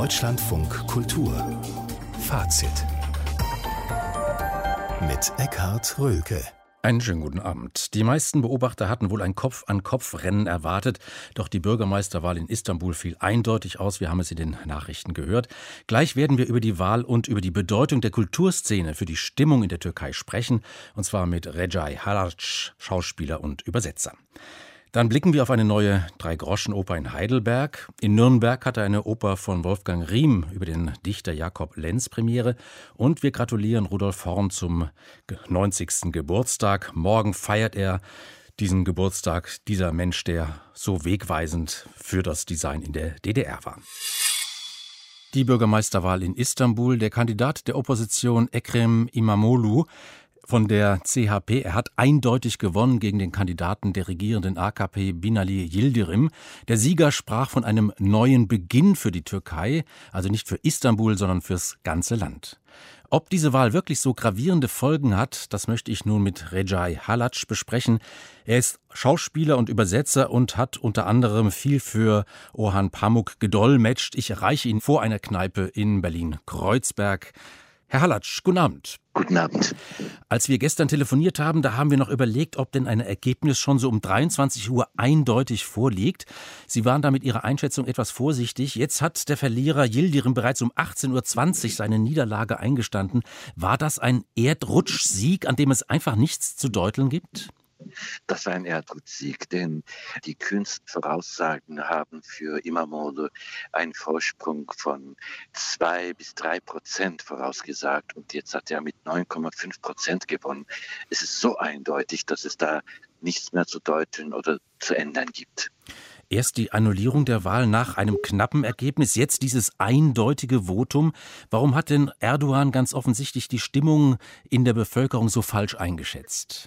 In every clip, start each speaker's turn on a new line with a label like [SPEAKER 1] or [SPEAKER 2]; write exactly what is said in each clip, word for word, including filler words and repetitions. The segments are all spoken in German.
[SPEAKER 1] Deutschlandfunk Kultur Fazit mit Eckhard Röhlke.
[SPEAKER 2] Einen schönen guten Abend. Die meisten Beobachter hatten wohl ein Kopf-an-Kopf-Rennen erwartet, doch die Bürgermeisterwahl in Istanbul fiel eindeutig aus. Wir haben es in den Nachrichten gehört. Gleich werden wir über die Wahl und über die Bedeutung der Kulturszene für die Stimmung in der Türkei sprechen, und zwar mit Recai Halac, Schauspieler und Übersetzer. Dann blicken wir auf eine neue Drei-Groschen-Oper in Heidelberg. In Nürnberg hatte eine Oper von Wolfgang Riem über den Dichter Jakob Lenz Premiere. Und wir gratulieren Rudolf Horn zum neunzigsten Geburtstag. Morgen feiert er diesen Geburtstag, dieser Mensch, der so wegweisend für das Design in der D D R war. Die Bürgermeisterwahl in Istanbul. Der Kandidat der Opposition Ekrem İmamoğlu von der C H P, er hat eindeutig gewonnen gegen den Kandidaten der regierenden A K P Binali Yildirim. Der Sieger sprach von einem neuen Beginn für die Türkei, also nicht für Istanbul, sondern fürs ganze Land. Ob diese Wahl wirklich so gravierende Folgen hat, das möchte ich nun mit Recai Halac besprechen. Er ist Schauspieler und Übersetzer und hat unter anderem viel für Orhan Pamuk gedolmetscht. Ich erreiche ihn vor einer Kneipe in Berlin-Kreuzberg. Herr Halac, guten Abend.
[SPEAKER 3] Guten Abend.
[SPEAKER 2] Als wir gestern telefoniert haben, da haben wir noch überlegt, ob denn ein Ergebnis schon so um dreiundzwanzig Uhr eindeutig vorliegt. Sie waren da mit Ihrer Einschätzung etwas vorsichtig. Jetzt hat der Verlierer Yildirim bereits um achtzehn Uhr zwanzig seine Niederlage eingestanden. War das ein Erdrutschsieg, an dem es einfach nichts zu deuteln gibt?
[SPEAKER 3] Das war ein Erdrutschsieg, denn die kühnsten Voraussagen haben für İmamoğlu einen Vorsprung von zwei bis drei Prozent vorausgesagt, und jetzt hat er mit neun Komma fünf Prozent gewonnen. Es ist so eindeutig, dass es da nichts mehr zu deuteln oder zu ändern gibt.
[SPEAKER 2] Erst die Annullierung der Wahl nach einem knappen Ergebnis, jetzt dieses eindeutige Votum. Warum hat denn Erdogan ganz offensichtlich die Stimmung in der Bevölkerung so falsch eingeschätzt?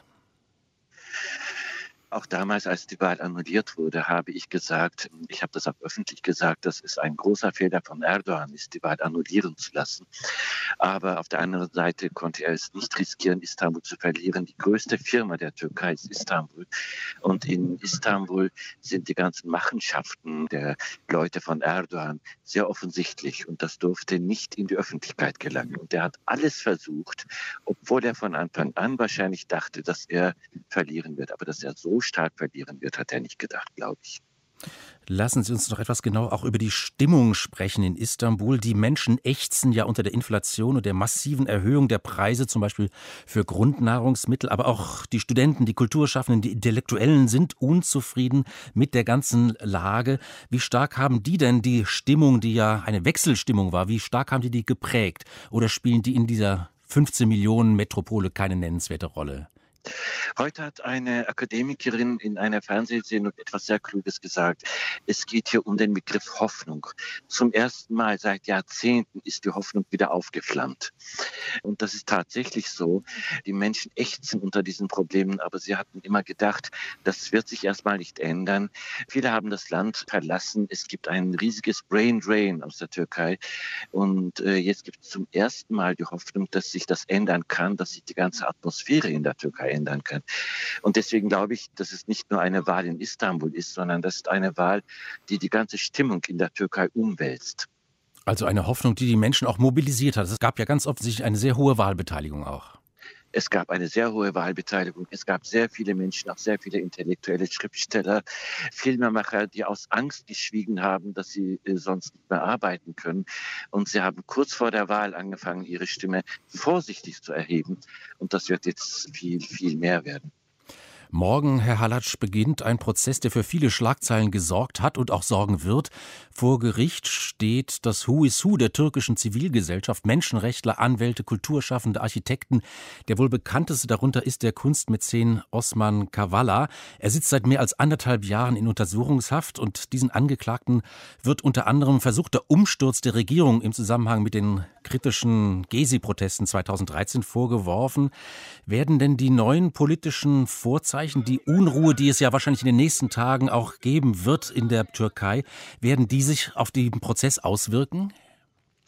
[SPEAKER 3] Auch damals, als die Wahl annulliert wurde, habe ich gesagt, ich habe das auch öffentlich gesagt, dass es ein großer Fehler von Erdogan ist, die Wahl annullieren zu lassen. Aber auf der anderen Seite konnte er es nicht riskieren, Istanbul zu verlieren. Die größte Firma der Türkei ist Istanbul. Und in Istanbul sind die ganzen Machenschaften der Leute von Erdogan sehr offensichtlich. Und das durfte nicht in die Öffentlichkeit gelangen. Und er hat alles versucht, obwohl er von Anfang an wahrscheinlich dachte, dass er verlieren wird. Aber dass er so stark verlieren wird, hat er nicht gedacht, glaube ich.
[SPEAKER 2] Lassen Sie uns noch etwas genauer auch über die Stimmung sprechen in Istanbul. Die Menschen ächzen ja unter der Inflation und der massiven Erhöhung der Preise, zum Beispiel für Grundnahrungsmittel. Aber auch die Studenten, die Kulturschaffenden, die Intellektuellen sind unzufrieden mit der ganzen Lage. Wie stark haben die denn die Stimmung, die ja eine Wechselstimmung war, wie stark haben die die geprägt? Oder spielen die in dieser fünfzehn Millionen Metropole keine nennenswerte Rolle?
[SPEAKER 3] Heute hat eine Akademikerin in einer Fernsehsendung etwas sehr Kluges gesagt. Es geht hier um den Begriff Hoffnung. Zum ersten Mal seit Jahrzehnten ist die Hoffnung wieder aufgeflammt. Und das ist tatsächlich so. Die Menschen ächzen unter diesen Problemen, aber sie hatten immer gedacht, das wird sich erstmal nicht ändern. Viele haben das Land verlassen. Es gibt ein riesiges Brain Drain aus der Türkei. Und äh, jetzt gibt es zum ersten Mal die Hoffnung, dass sich das ändern kann, dass sich die ganze Atmosphäre in der Türkei ändern kann. Und deswegen glaube ich, dass es nicht nur eine Wahl in Istanbul ist, sondern das ist eine Wahl, die die ganze Stimmung in der Türkei umwälzt.
[SPEAKER 2] Also eine Hoffnung, die die Menschen auch mobilisiert hat. Es gab ja ganz offensichtlich eine sehr hohe Wahlbeteiligung auch.
[SPEAKER 3] Es gab eine sehr hohe Wahlbeteiligung. Es gab sehr viele Menschen, auch sehr viele intellektuelle Schriftsteller, Filmemacher, die aus Angst geschwiegen haben, dass sie äh, sonst nicht mehr arbeiten können. Und sie haben kurz vor der Wahl angefangen, ihre Stimme vorsichtig zu erheben. Und das wird jetzt viel, viel mehr werden.
[SPEAKER 2] Morgen, Herr Halac, beginnt ein Prozess, der für viele Schlagzeilen gesorgt hat und auch sorgen wird. Vor Gericht steht das Who is Who der türkischen Zivilgesellschaft, Menschenrechtler, Anwälte, Kulturschaffende, Architekten. Der wohl bekannteste darunter ist der Kunstmäzen Osman Kavala. Er sitzt seit mehr als anderthalb Jahren in Untersuchungshaft, und diesen Angeklagten wird unter anderem versuchter Umsturz der Regierung im Zusammenhang mit den kritischen Gezi-Protesten zweitausenddreizehn vorgeworfen. Werden denn die neuen politischen Vorzeichen, die Unruhe, die es ja wahrscheinlich in den nächsten Tagen auch geben wird in der Türkei, werden die sich auf den Prozess auswirken?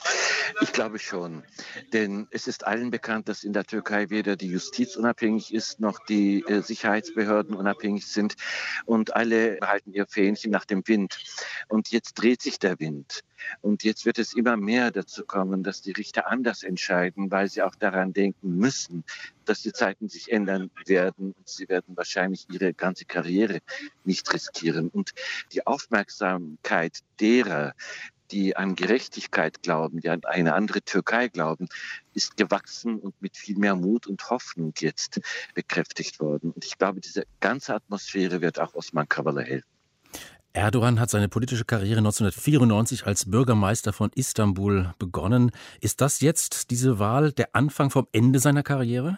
[SPEAKER 3] Ich glaube schon, denn es ist allen bekannt, dass in der Türkei weder die Justiz unabhängig ist, noch die äh, Sicherheitsbehörden unabhängig sind und alle halten ihr Fähnchen nach dem Wind. Und jetzt dreht sich der Wind. Und jetzt wird es immer mehr dazu kommen, dass die Richter anders entscheiden, weil sie auch daran denken müssen, dass die Zeiten sich ändern werden. Und sie werden wahrscheinlich ihre ganze Karriere nicht riskieren. Und die Aufmerksamkeit derer, die an Gerechtigkeit glauben, die an eine andere Türkei glauben, ist gewachsen und mit viel mehr Mut und Hoffnung jetzt bekräftigt worden. Und ich glaube, diese ganze Atmosphäre wird auch Osman Kavala helfen.
[SPEAKER 2] Erdogan hat seine politische Karriere neunzehnhundertvierundneunzig als Bürgermeister von Istanbul begonnen. Ist das jetzt, diese Wahl, der Anfang vom Ende seiner Karriere?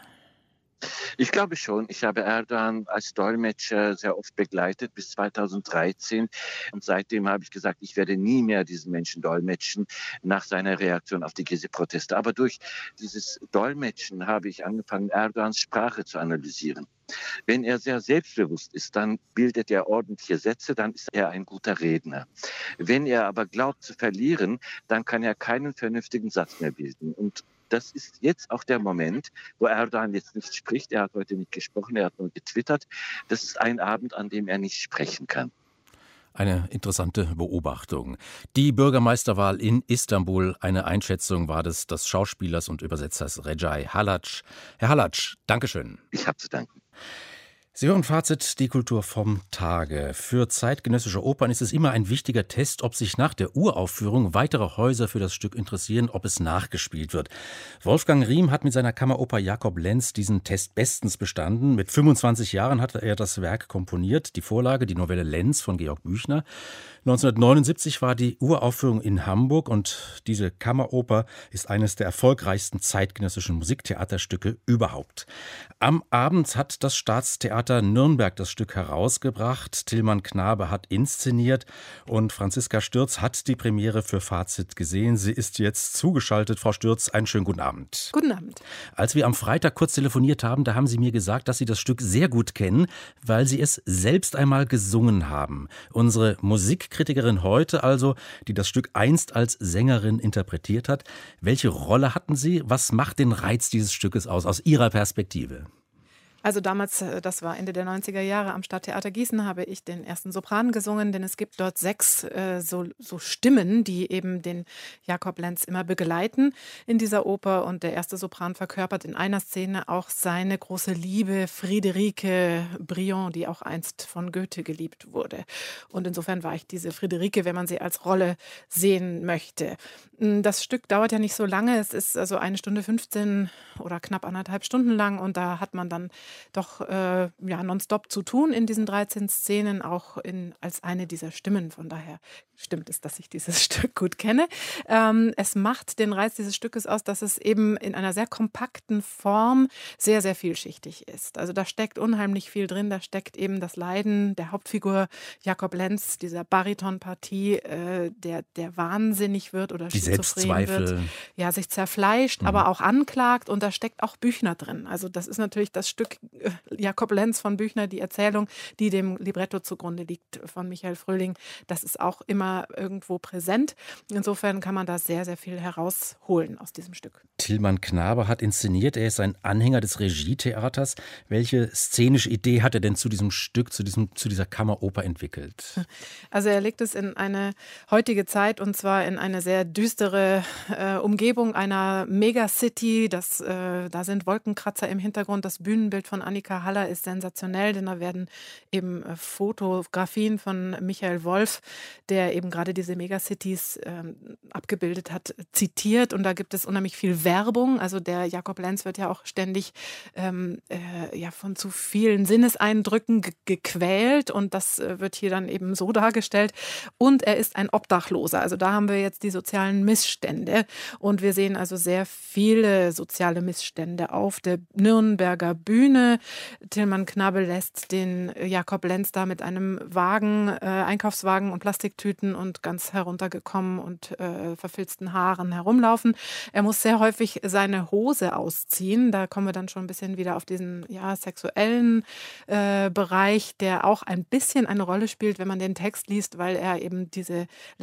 [SPEAKER 3] Ich glaube schon. Ich habe Erdogan als Dolmetscher sehr oft begleitet bis zweitausenddreizehn. Und seitdem habe ich gesagt, ich werde nie mehr diesen Menschen dolmetschen nach seiner Reaktion auf die Gezi-Proteste. Aber durch dieses Dolmetschen habe ich angefangen, Erdogans Sprache zu analysieren. Wenn er sehr selbstbewusst ist, dann bildet er ordentliche Sätze, dann ist er ein guter Redner. Wenn er aber glaubt zu verlieren, dann kann er keinen vernünftigen Satz mehr bilden. Und das ist jetzt auch der Moment, wo Erdogan jetzt nicht spricht. Er hat heute nicht gesprochen, er hat nur getwittert. Das ist ein Abend, an dem er nicht sprechen kann.
[SPEAKER 2] Eine interessante Beobachtung. Die Bürgermeisterwahl in Istanbul, eine Einschätzung war das des Schauspielers und Übersetzers Recai Hallaç. Herr Hallaç, Dankeschön.
[SPEAKER 3] Ich habe zu danken.
[SPEAKER 2] Sie hören Fazit, die Kultur vom Tage. Für zeitgenössische Opern ist es immer ein wichtiger Test, ob sich nach der Uraufführung weitere Häuser für das Stück interessieren, ob es nachgespielt wird. Wolfgang Riem hat mit seiner Kammeroper Jakob Lenz diesen Test bestens bestanden. Mit fünfundzwanzig Jahren hat er das Werk komponiert, die Vorlage, die Novelle Lenz von Georg Büchner. neunzehnhundertneunundsiebzig war die Uraufführung in Hamburg und diese Kammeroper ist eines der erfolgreichsten zeitgenössischen Musiktheaterstücke überhaupt. Am Abend hat das Staatstheater Nürnberg das Stück herausgebracht. Tilman Knabe hat inszeniert und Franziska Stürz hat die Premiere für Fazit gesehen. Sie ist jetzt zugeschaltet. Frau Stürz, einen schönen guten Abend.
[SPEAKER 4] Guten Abend.
[SPEAKER 2] Als wir am Freitag kurz telefoniert haben, da haben Sie mir gesagt, dass Sie das Stück sehr gut kennen, weil Sie es selbst einmal gesungen haben. Unsere Musikkritikerin heute also, die das Stück einst als Sängerin interpretiert hat. Welche Rolle hatten Sie? Was macht den Reiz dieses Stückes aus, aus Ihrer Perspektive?
[SPEAKER 4] Also damals, das war Ende der neunziger Jahre, am Stadttheater Gießen habe ich den ersten Sopran gesungen, denn es gibt dort sechs äh, so, so Stimmen, die eben den Jakob Lenz immer begleiten in dieser Oper. Und der erste Sopran verkörpert in einer Szene auch seine große Liebe, Friederike Briand, die auch einst von Goethe geliebt wurde. Und insofern war ich diese Friederike, wenn man sie als Rolle sehen möchte. Das Stück dauert ja nicht so lange, es ist also eine Stunde fünfzehn oder knapp anderthalb Stunden lang und da hat man dann doch äh, ja, nonstop zu tun in diesen dreizehn Szenen, auch in, als eine dieser Stimmen. Von daher stimmt es, dass ich dieses Stück gut kenne. Ähm, es macht den Reiz dieses Stückes aus, dass es eben in einer sehr kompakten Form sehr, sehr vielschichtig ist. Also da steckt unheimlich viel drin. Da steckt eben das Leiden der Hauptfigur Jakob Lenz, dieser Baritonpartie, äh, der, der wahnsinnig wird oder
[SPEAKER 2] die
[SPEAKER 4] schizophren wird. Ja, sich zerfleischt, mhm. aber auch anklagt. Und da steckt auch Büchner drin. Also das ist natürlich das Stück Jakob Lenz von Büchner, die Erzählung, die dem Libretto zugrunde liegt von Michael Fröhling. Das ist auch immer irgendwo präsent. Insofern kann man da sehr, sehr viel herausholen aus diesem Stück.
[SPEAKER 2] Tilman Knabe hat inszeniert. Er ist ein Anhänger des Regietheaters. Welche szenische Idee hat er denn zu diesem Stück, zu, diesem, zu dieser Kammeroper entwickelt?
[SPEAKER 4] Also er legt es in eine heutige Zeit und zwar in eine sehr düstere äh, Umgebung einer Megacity. Das, äh, da sind Wolkenkratzer im Hintergrund. Das Bühnenbild von Annika Haller ist sensationell, denn da werden eben äh, Fotografien von Michael Wolf, der eben gerade diese Megacities äh, abgebildet hat, zitiert. Und da gibt es unheimlich viel Werbung. Also der Jakob Lenz wird ja auch ständig ähm, äh, ja, von zu vielen Sinneseindrücken ge- gequält. Und das äh, wird hier dann eben so dargestellt. Und er ist ein Obdachloser. Also da haben wir jetzt die sozialen Missstände. Und wir sehen also sehr viele soziale Missstände auf der Nürnberger Bühne. Tilman Knabe lässt den Jakob Lenz da mit einem Wagen, äh, Einkaufswagen und Plastiktüten und ganz heruntergekommen und äh, verfilzten Haaren herumlaufen. Er muss sehr häufig seine Hose ausziehen. Da kommen wir dann schon ein bisschen wieder auf diesen ja, sexuellen äh, Bereich, der auch ein bisschen eine Rolle spielt, wenn man den Text liest, weil er eben diese Lenz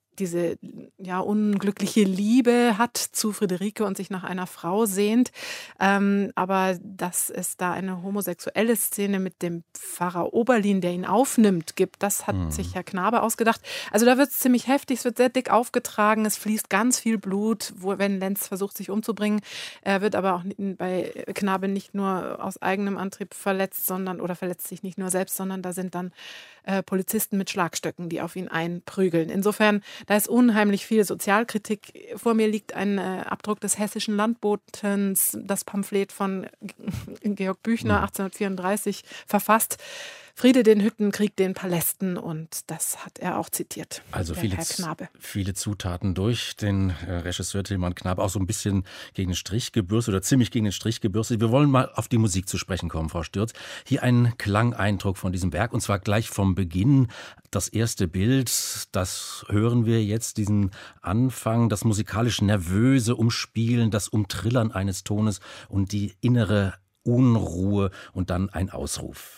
[SPEAKER 4] diese ja, unglückliche Liebe hat zu Friederike und sich nach einer Frau sehnt. Ähm, aber dass es da eine homosexuelle Szene mit dem Pfarrer Oberlin, der ihn aufnimmt, gibt, das hat mhm. sich Herr Knabe ausgedacht. Also da wird es ziemlich heftig, es wird sehr dick aufgetragen, es fließt ganz viel Blut, wo, wenn Lenz versucht, sich umzubringen. Er wird aber auch bei Knabe nicht nur aus eigenem Antrieb verletzt, sondern oder verletzt sich nicht nur selbst, sondern da sind dann äh, Polizisten mit Schlagstöcken, die auf ihn einprügeln. Insofern, da ist unheimlich viel Sozialkritik. Vor mir liegt ein äh, Abdruck des Hessischen Landbotens, das Pamphlet von Georg Büchner, achtzehnhundertvierunddreißig, verfasst. Friede den Hütten, Krieg den Palästen, und das hat er auch zitiert.
[SPEAKER 2] Also viele, viele Zutaten durch den äh, Regisseur Tilman Knabe, auch so ein bisschen gegen den Strich gebürstet oder ziemlich gegen den Strich gebürstet. Wir wollen mal auf die Musik zu sprechen kommen, Frau Stürz. Hier ein Klangeindruck von diesem Werk, und zwar gleich vom Beginn. Das erste Bild, das hören wir jetzt, diesen Anfang, das musikalisch nervöse Umspielen, das Umtrillern eines Tones und die innere Unruhe und dann ein Ausruf.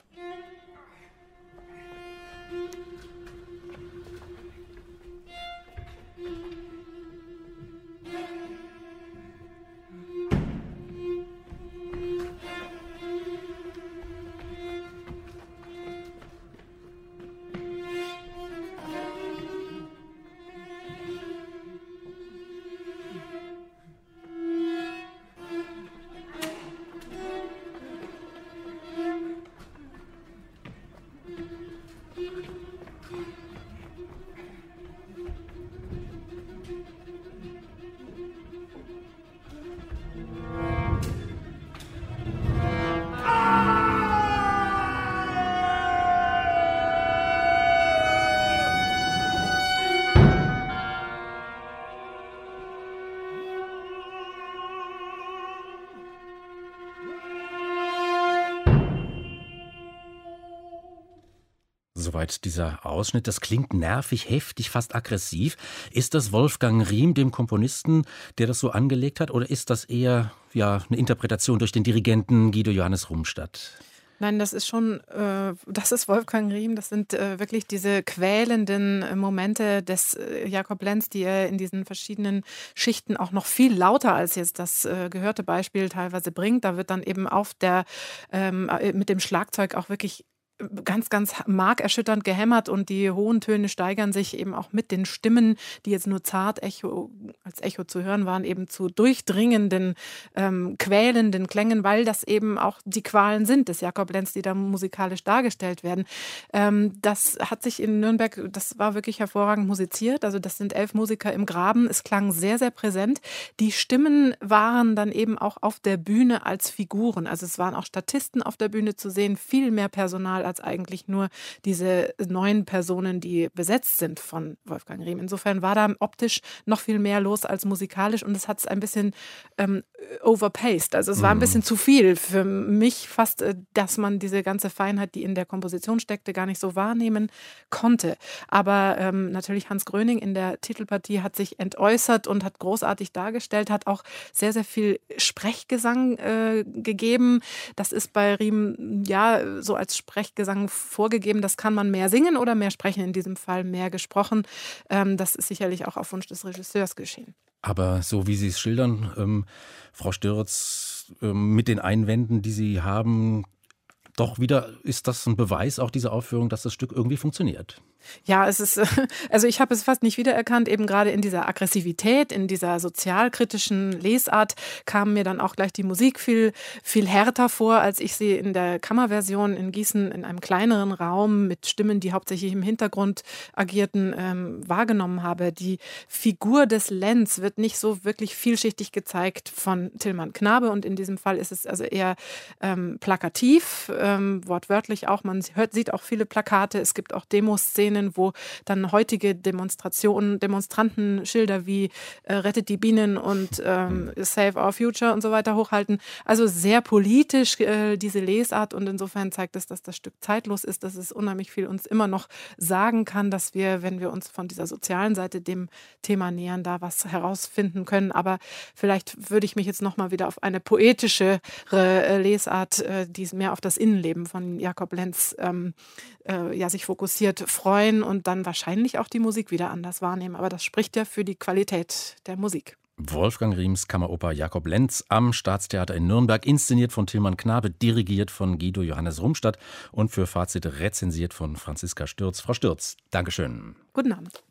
[SPEAKER 2] Soweit dieser Ausschnitt. Das klingt nervig, heftig, fast aggressiv. Ist das Wolfgang Riem, dem Komponisten, der das so angelegt hat, oder ist das eher ja, eine Interpretation durch den Dirigenten Guido Johannes Rumstadt?
[SPEAKER 4] Nein, das ist schon, äh, das ist Wolfgang Riem. Das sind äh, wirklich diese quälenden äh, Momente des äh, Jakob Lenz, die er in diesen verschiedenen Schichten auch noch viel lauter als jetzt das äh, gehörte Beispiel teilweise bringt. Da wird dann eben auf der, ähm, mit dem Schlagzeug auch wirklich ganz, ganz markerschütternd gehämmert, und die hohen Töne steigern sich eben auch mit den Stimmen, die jetzt nur zart Echo, als Echo zu hören waren, eben zu durchdringenden, ähm, quälenden Klängen, weil das eben auch die Qualen sind des Jakob Lenz, die da musikalisch dargestellt werden. Ähm, das hat sich in Nürnberg, das war wirklich hervorragend musiziert, also das sind elf Musiker im Graben, es klang sehr, sehr präsent. Die Stimmen waren dann eben auch auf der Bühne als Figuren, also es waren auch Statisten auf der Bühne zu sehen, viel mehr Personal als eigentlich nur diese neun Personen, die besetzt sind von Wolfgang Riem. Insofern war da optisch noch viel mehr los als musikalisch, und es hat es ein bisschen ähm, overpaced. Also es war ein bisschen zu viel für mich fast, äh, dass man diese ganze Feinheit, die in der Komposition steckte, gar nicht so wahrnehmen konnte. Aber ähm, natürlich Hans Gröning in der Titelpartie hat sich entäußert und hat großartig dargestellt, hat auch sehr, sehr viel Sprechgesang äh, gegeben. Das ist bei Riem ja so als Sprechgesang vorgegeben, das kann man mehr singen oder mehr sprechen, in diesem Fall mehr gesprochen. Ähm, das ist sicherlich auch auf Wunsch des Regisseurs geschehen.
[SPEAKER 2] Aber so wie Sie es schildern, ähm, Frau Stürz, ähm, mit den Einwänden, die Sie haben, doch wieder ist das ein Beweis, auch diese Aufführung, dass das Stück irgendwie funktioniert.
[SPEAKER 4] Ja, es ist, also ich habe es fast nicht wiedererkannt, eben gerade in dieser Aggressivität, in dieser sozialkritischen Lesart kam mir dann auch gleich die Musik viel, viel härter vor, als ich sie in der Kammerversion in Gießen in einem kleineren Raum mit Stimmen, die hauptsächlich im Hintergrund agierten, ähm, wahrgenommen habe. Die Figur des Lenz wird nicht so wirklich vielschichtig gezeigt von Tilman Knabe, und in diesem Fall ist es also eher ähm, plakativ, ähm, wortwörtlich auch. Man hört, sieht auch viele Plakate, es gibt auch Demoszenen, wo dann heutige Demonstrationen, Demonstrantenschilder wie äh, Rettet die Bienen und ähm, Save Our Future und so weiter hochhalten. Also sehr politisch äh, diese Lesart, und insofern zeigt es, dass das Stück zeitlos ist, dass es unheimlich viel uns immer noch sagen kann, dass wir, wenn wir uns von dieser sozialen Seite dem Thema nähern, da was herausfinden können. Aber vielleicht würde ich mich jetzt nochmal wieder auf eine poetischere äh, Lesart, äh, die mehr auf das Innenleben von Jakob Lenz ähm, äh, ja, sich fokussiert, freuen. freuen und dann wahrscheinlich auch die Musik wieder anders wahrnehmen. Aber das spricht ja für die Qualität der Musik.
[SPEAKER 2] Wolfgang Riems Kammeroper Jakob Lenz am Staatstheater in Nürnberg, inszeniert von Tilman Knabe, dirigiert von Guido Johannes Rumstadt und für Fazit rezensiert von Franziska Stürz. Frau Stürz, Dankeschön.
[SPEAKER 4] Guten Abend.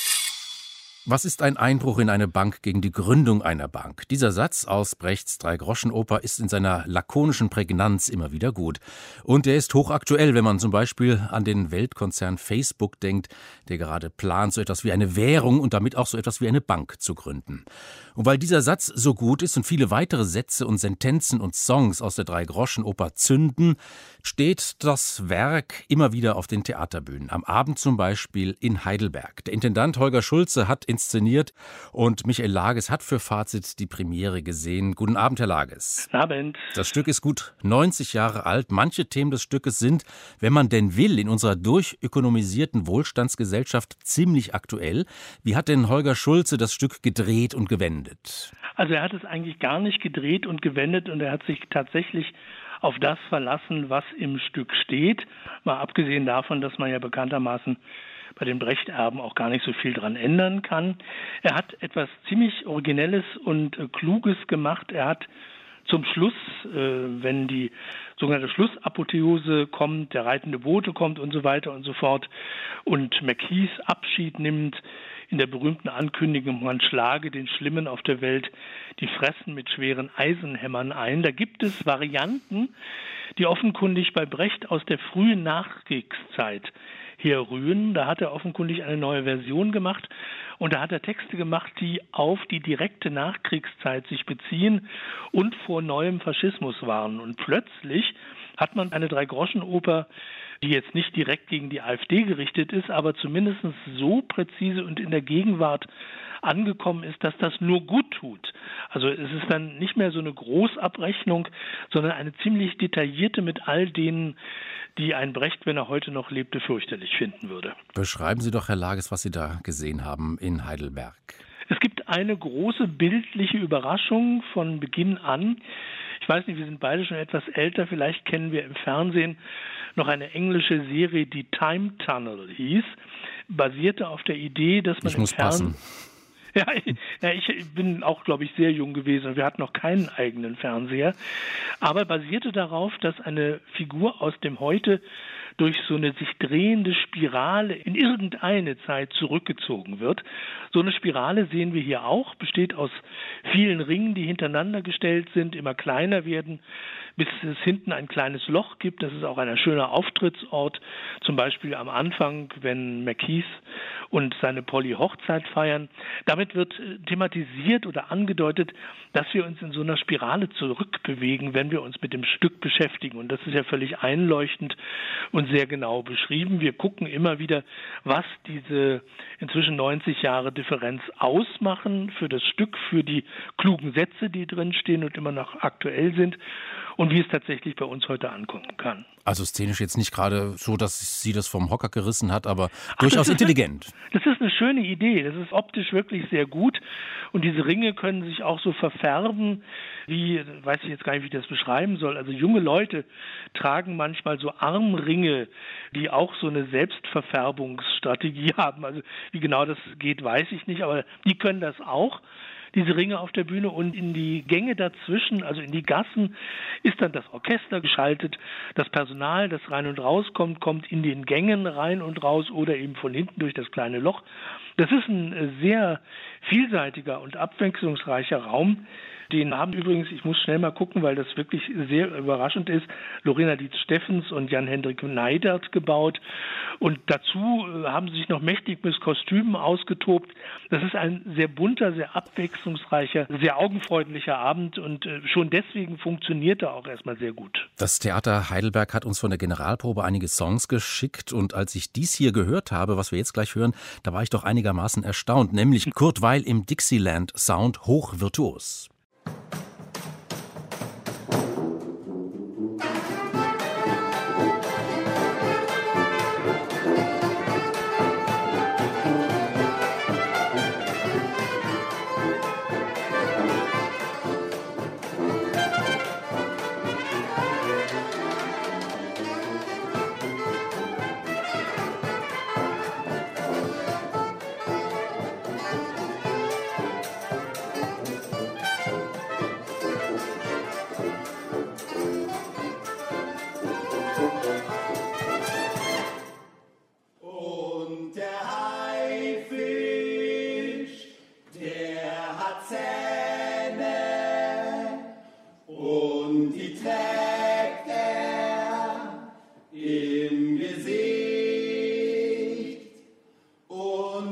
[SPEAKER 2] Was ist ein Einbruch in eine Bank gegen die Gründung einer Bank? Dieser Satz aus Brechts Drei-Groschen-Oper ist in seiner lakonischen Prägnanz immer wieder gut. Und er ist hochaktuell, wenn man zum Beispiel an den Weltkonzern Facebook denkt, der gerade plant, so etwas wie eine Währung und damit auch so etwas wie eine Bank zu gründen. Und weil dieser Satz so gut ist und viele weitere Sätze und Sentenzen und Songs aus der Drei-Groschen-Oper zünden, steht das Werk immer wieder auf den Theaterbühnen. Am Abend zum Beispiel in Heidelberg. Der Intendant Holger Schulze hat inszeniert und Michael Lages hat für Fazit die Premiere gesehen. Guten Abend, Herr Lages.
[SPEAKER 5] Guten Abend.
[SPEAKER 2] Das Stück ist gut neunzig Jahre alt. Manche Themen des Stückes sind, wenn man denn will, in unserer durchökonomisierten Wohlstandsgesellschaft ziemlich aktuell. Wie hat denn Holger Schulze das Stück gedreht und gewendet?
[SPEAKER 5] Also er hat es eigentlich gar nicht gedreht und gewendet und er hat sich tatsächlich auf das verlassen, was im Stück steht. Mal abgesehen davon, dass man ja bekanntermaßen bei den Brecht-Erben auch gar nicht so viel dran ändern kann. Er hat etwas ziemlich Originelles und äh, Kluges gemacht. Er hat zum Schluss, äh, wenn die sogenannte Schlussapotheose kommt, der reitende Bote kommt und so weiter und so fort und Marquis Abschied nimmt, in der berühmten Ankündigung, man schlage den Schlimmen auf der Welt die Fressen mit schweren Eisenhämmern ein. Da gibt es Varianten, die offenkundig bei Brecht aus der frühen Nachkriegszeit herrühren. Da hat er offenkundig eine neue Version gemacht und da hat er Texte gemacht, die auf die direkte Nachkriegszeit sich beziehen und vor neuem Faschismus warnen. Und plötzlich hat man eine Drei-Groschen-Oper, die jetzt nicht direkt gegen die AfD gerichtet ist, aber zumindest so präzise und in der Gegenwart angekommen ist, dass das nur gut tut. Also es ist dann nicht mehr so eine Großabrechnung, sondern eine ziemlich detaillierte mit all denen, die ein Brecht, wenn er heute noch lebte, fürchterlich finden würde.
[SPEAKER 2] Beschreiben Sie doch, Herr Lages, was Sie da gesehen haben in Heidelberg.
[SPEAKER 5] Es gibt eine große bildliche Überraschung von Beginn an. Ich weiß nicht, wir sind beide schon etwas älter, vielleicht kennen wir im Fernsehen noch eine englische Serie, die Time Tunnel hieß, basierte auf der Idee, dass man
[SPEAKER 2] ich
[SPEAKER 5] im
[SPEAKER 2] muss
[SPEAKER 5] Fernsehen...
[SPEAKER 2] passen.
[SPEAKER 5] Ja, ich bin auch, glaube ich, sehr jung gewesen und wir hatten noch keinen eigenen Fernseher, aber basierte darauf, dass eine Figur aus dem Heute durch so eine sich drehende Spirale in irgendeine Zeit zurückgezogen wird. So eine Spirale sehen wir hier auch, besteht aus vielen Ringen, die hintereinander gestellt sind, immer kleiner werden, bis es hinten ein kleines Loch gibt. Das ist auch ein schöner Auftrittsort, zum Beispiel am Anfang, wenn Marquis und seine Polly Hochzeit feiern. Damit wird thematisiert oder angedeutet, dass wir uns in so einer Spirale zurückbewegen, wenn wir uns mit dem Stück beschäftigen. Und das ist ja völlig einleuchtend und sehr genau beschrieben. Wir gucken immer wieder, was diese inzwischen neunzig Jahre Differenz ausmachen für das Stück, für die klugen Sätze, die drinstehen und immer noch aktuell sind und wie es tatsächlich bei uns heute ankommen kann.
[SPEAKER 2] Also szenisch jetzt nicht gerade so, dass sie das vom Hocker gerissen hat, aber
[SPEAKER 5] Ach,
[SPEAKER 2] durchaus
[SPEAKER 5] das ist
[SPEAKER 2] intelligent.
[SPEAKER 5] Eine, das ist eine schöne Idee. Das ist optisch wirklich sehr gut. Und diese Ringe können sich auch so verfärben, wie, weiß ich jetzt gar nicht, wie ich das beschreiben soll. Also junge Leute tragen manchmal so Armringe, die auch so eine Selbstverfärbungsstrategie haben. Also wie genau das geht, weiß ich nicht, aber die können das auch. Diese Ringe auf der Bühne und in die Gänge dazwischen, also in die Gassen, ist dann das Orchester geschaltet. Das Personal, das rein und raus kommt, kommt in den Gängen rein und raus oder eben von hinten durch das kleine Loch. Das ist ein sehr vielseitiger und abwechslungsreicher Raum. Den haben übrigens, ich muss schnell mal gucken, weil das wirklich sehr überraschend ist, Lorena Dietz-Steffens und Jan-Hendrik Neidert gebaut. Und dazu haben sie sich noch mächtig mit Kostümen ausgetobt. Das ist ein sehr bunter, sehr abwechslungsreicher, sehr augenfreundlicher Abend und schon deswegen funktioniert er auch erstmal sehr gut.
[SPEAKER 2] Das Theater Heidelberg hat uns von der Generalprobe einige Songs geschickt und als ich dies hier gehört habe, was wir jetzt gleich hören, da war ich doch einigermaßen erstaunt, nämlich Kurt Weil im Dixieland-Sound hochvirtuos.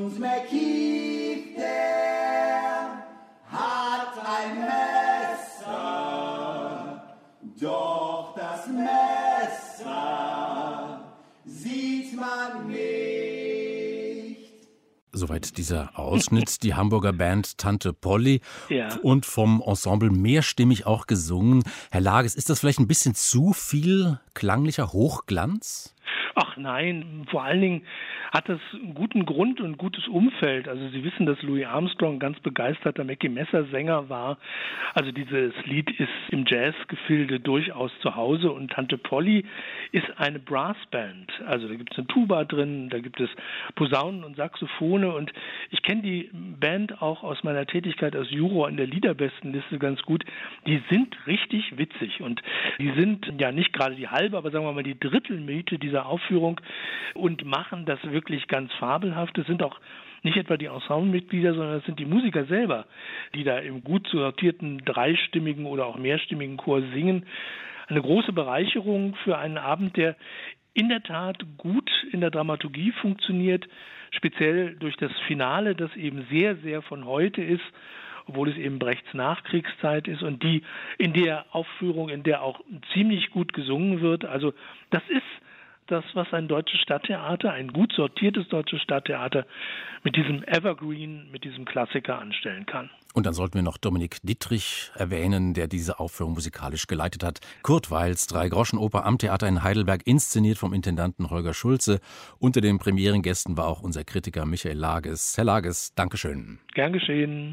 [SPEAKER 6] Uns McKeith, der hat ein Messer, doch das Messer sieht man nicht.
[SPEAKER 2] Soweit dieser Ausschnitt. Die Hamburger Band Tante Polly
[SPEAKER 5] Ja.
[SPEAKER 2] und vom Ensemble mehrstimmig auch gesungen. Herr Lages, ist das vielleicht ein bisschen zu viel klanglicher Hochglanz?
[SPEAKER 5] Ach nein, vor allen Dingen hat das einen guten Grund und ein gutes Umfeld. Also Sie wissen, dass Louis Armstrong ein ganz begeisterter Mackie Messer-Sänger war. Also dieses Lied ist im Jazzgefilde durchaus zu Hause und Tante Polly ist eine Brassband. Also da gibt es eine Tuba drin, da gibt es Posaunen und Saxophone und ich kenne die Band auch aus meiner Tätigkeit als Juror in der Liederbestenliste ganz gut. Die sind richtig witzig und die sind ja nicht gerade die halbe, aber sagen wir mal die Drittelmiete dieser Aufführung und machen das wirklich ganz fabelhaft. Es sind auch nicht etwa die Ensemblemitglieder, sondern es sind die Musiker selber, die da im gut sortierten dreistimmigen oder auch mehrstimmigen Chor singen. Eine große Bereicherung für einen Abend, der in der Tat gut in der Dramaturgie funktioniert, speziell durch das Finale, das eben sehr, sehr von heute ist, obwohl es eben Brechts Nachkriegszeit ist und die in der Aufführung, in der auch ziemlich gut gesungen wird. Also das ist das, was ein deutsches Stadttheater, ein gut sortiertes deutsches Stadttheater mit diesem Evergreen, mit diesem Klassiker anstellen kann.
[SPEAKER 2] Und dann sollten wir noch Dominik Dittrich erwähnen, der diese Aufführung musikalisch geleitet hat. Kurt Weils Drei-Groschen-Oper am Theater in Heidelberg, inszeniert vom Intendanten Holger Schulze. Unter den Premierengästen war auch unser Kritiker Michael Lages. Herr Lages, Dankeschön.
[SPEAKER 5] Gern geschehen.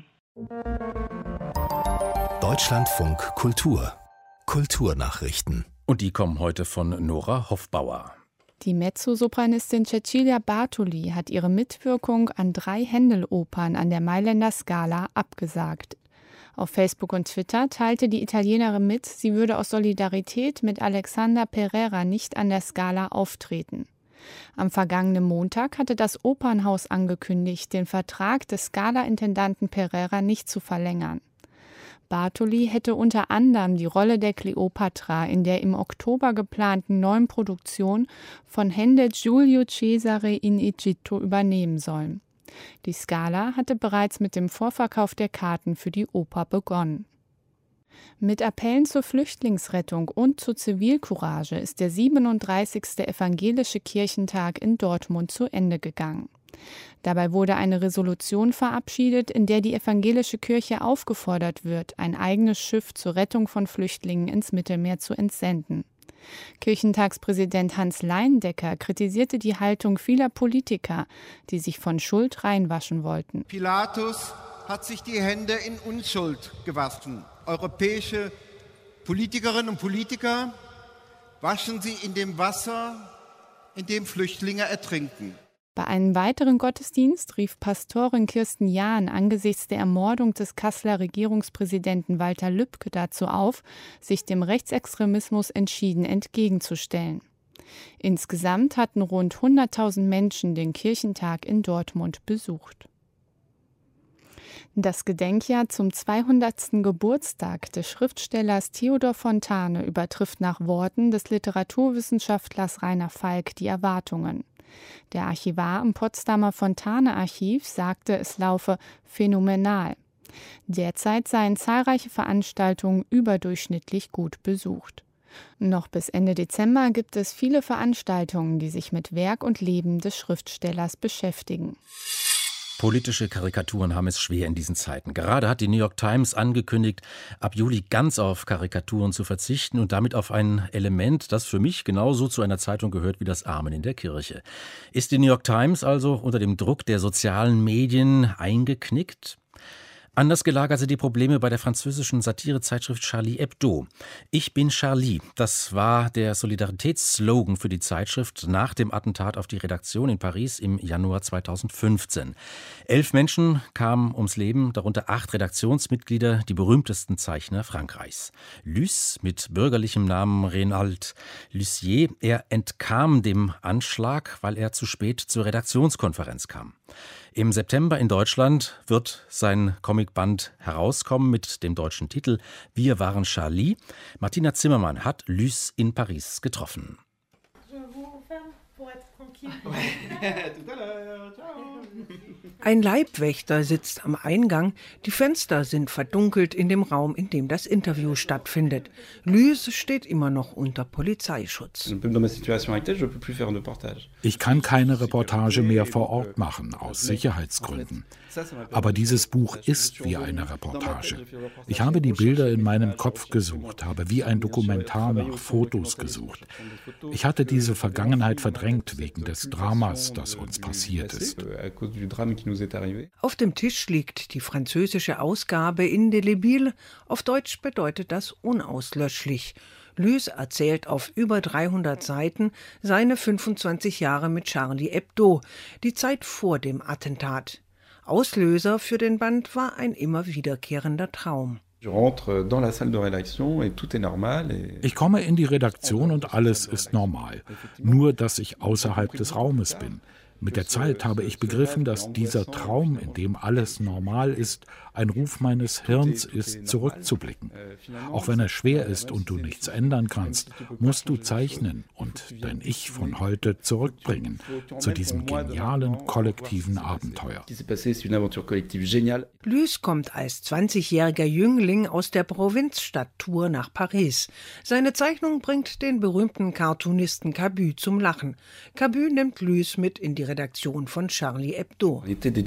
[SPEAKER 1] Deutschlandfunk Kultur. Kulturnachrichten.
[SPEAKER 2] Und die kommen heute von Nora Hofbauer.
[SPEAKER 7] Die Mezzosopranistin Cecilia Bartoli hat ihre Mitwirkung an drei Händel-Opern an der Mailänder Scala abgesagt. Auf Facebook und Twitter teilte die Italienerin mit, sie würde aus Solidarität mit Alexander Pereira nicht an der Scala auftreten. Am vergangenen Montag hatte das Opernhaus angekündigt, den Vertrag des Scala-Intendanten Pereira nicht zu verlängern. Bartoli hätte unter anderem die Rolle der Kleopatra in der im Oktober geplanten neuen Produktion von Händel Giulio Cesare in Egitto übernehmen sollen. Die Scala hatte bereits mit dem Vorverkauf der Karten für die Oper begonnen. Mit Appellen zur Flüchtlingsrettung und zur Zivilcourage ist der siebenunddreißigste Evangelische Kirchentag in Dortmund zu Ende gegangen. Dabei wurde eine Resolution verabschiedet, in der die evangelische Kirche aufgefordert wird, ein eigenes Schiff zur Rettung von Flüchtlingen ins Mittelmeer zu entsenden. Kirchentagspräsident Hans Leindecker kritisierte die Haltung vieler Politiker, die sich von Schuld reinwaschen wollten.
[SPEAKER 8] Pilatus hat sich die Hände in Unschuld gewaschen. Europäische Politikerinnen und Politiker, waschen Sie in dem Wasser, in dem Flüchtlinge ertrinken.
[SPEAKER 7] Bei einem weiteren Gottesdienst rief Pastorin Kirsten Jahn angesichts der Ermordung des Kasseler Regierungspräsidenten Walter Lübcke dazu auf, sich dem Rechtsextremismus entschieden entgegenzustellen. Insgesamt hatten rund hunderttausend Menschen den Kirchentag in Dortmund besucht. Das Gedenkjahr zum zweihundertsten Geburtstag des Schriftstellers Theodor Fontane übertrifft nach Worten des Literaturwissenschaftlers Rainer Falk die Erwartungen. Der Archivar im Potsdamer Fontane-Archiv sagte, es laufe phänomenal. Derzeit seien zahlreiche Veranstaltungen überdurchschnittlich gut besucht. Noch bis Ende Dezember gibt es viele Veranstaltungen, die sich mit Werk und Leben des Schriftstellers beschäftigen.
[SPEAKER 2] Politische Karikaturen haben es schwer in diesen Zeiten. Gerade hat die New York Times angekündigt, ab Juli ganz auf Karikaturen zu verzichten und damit auf ein Element, das für mich genauso zu einer Zeitung gehört wie das Amen in der Kirche. Ist die New York Times also unter dem Druck der sozialen Medien eingeknickt? Anders gelagert sind die Probleme bei der französischen Satirezeitschrift Charlie Hebdo. Ich bin Charlie, das war der Solidaritätsslogan für die Zeitschrift nach dem Attentat auf die Redaktion in Paris im Januar zweitausendfünfzehn. Elf Menschen kamen ums Leben, darunter acht Redaktionsmitglieder, die berühmtesten Zeichner Frankreichs. Luce mit bürgerlichem Namen Reynald Lussier, er entkam dem Anschlag, weil er zu spät zur Redaktionskonferenz kam. Im September in Deutschland wird sein Comicband herauskommen mit dem deutschen Titel Wir waren Charlie. Martina Zimmermann hat Luce in Paris getroffen.
[SPEAKER 9] Ein Leibwächter sitzt am Eingang, die Fenster sind verdunkelt in dem Raum, in dem das Interview stattfindet. Lys steht immer noch unter Polizeischutz.
[SPEAKER 10] Ich kann keine Reportage mehr vor Ort machen, aus Sicherheitsgründen. Aber dieses Buch ist wie eine Reportage. Ich habe die Bilder in meinem Kopf gesucht, habe wie ein Dokumentar nach Fotos gesucht. Ich hatte diese Vergangenheit verdrängt wegen des Dramas, das uns passiert ist.
[SPEAKER 9] Auf dem Tisch liegt die französische Ausgabe indelibil. Auf Deutsch bedeutet das unauslöschlich. Lys erzählt auf über dreihundert Seiten seine fünfundzwanzig Jahre mit Charlie Hebdo, die Zeit vor dem Attentat. Auslöser für den Band war ein immer wiederkehrender Traum.
[SPEAKER 10] Ich komme in die Redaktion und alles ist normal. Nur, dass ich außerhalb des Raumes bin. Mit der Zeit habe ich begriffen, dass dieser Traum, in dem alles normal ist, ein Ruf meines Hirns ist, zurückzublicken. Auch wenn er schwer ist und du nichts ändern kannst, musst du zeichnen und dein Ich von heute zurückbringen zu diesem genialen kollektiven Abenteuer.
[SPEAKER 9] Lys kommt als zwanzigjähriger Jüngling aus der Provinzstadt Tours nach Paris. Seine Zeichnung bringt den berühmten Cartoonisten Cabu zum Lachen. Cabu nimmt Lys mit in die Redaktion von Charlie Hebdo.